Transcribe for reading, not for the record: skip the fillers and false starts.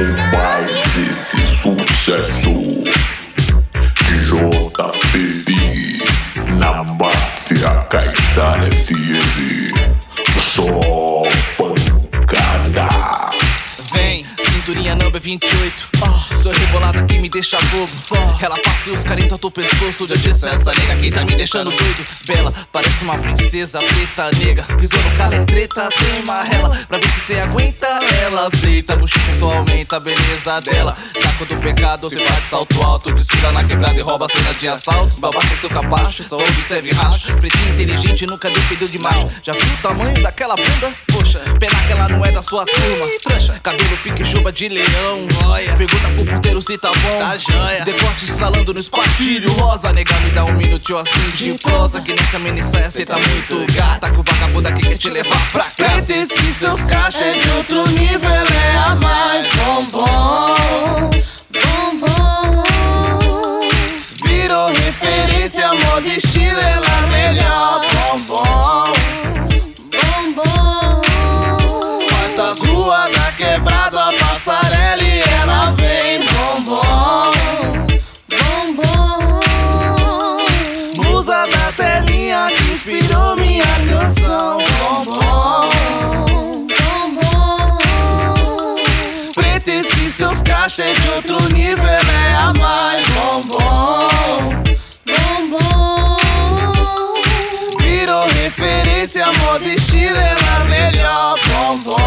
mais esse sucesso de JPB na Máfia Caetano FM. Só pancada. Vem, cinturinha number 28. Sou rebolada que me deixa bobo. Ela passa e os caras entortam o pescoço. De disse essa nega que tá me deixando doido. Bela, parece uma princesa preta nega. Pisou no calo é treta, tem uma rela. Pra ver se cê aguenta, ela aceita. Bochicha só aumenta a beleza dela. Taco do pecado, cê faz salto alto. Desfila na quebrada e rouba a cena de assaltos. Babaca seu capacho, só observe racho. Pretinho inteligente, nunca dependeu de macho. Já viu o tamanho daquela bunda? Poxa, pena que ela não é da sua turma. Trouxa, cabelo pique chuva de leão. Olha, pergunta pro porteiro se tá bom. Tá joia. Decote estralando no espartilho rosa. Nega, me dá um minutinho assim de prosa. Que nessa mini saia cê tá muito gata. Que o vagabundo aqui quer te levar pra casa. Esses seus cachos é de outro nível. É a mais bombom. Bombom. Virou referência, moda e estilo. Ela melhor. Bombom. Bombom. Faz das ruas da quebrada a passarela e ela vem. Bombom. Bombom. Musa da telinha que inspirou minha canção. Bombom. Bombom. Preta, esses seus cachos é de outro nível. Ela é a mais bombom. Bombom. Virou referência, moda e estilo. Ela é melhor. Bombom.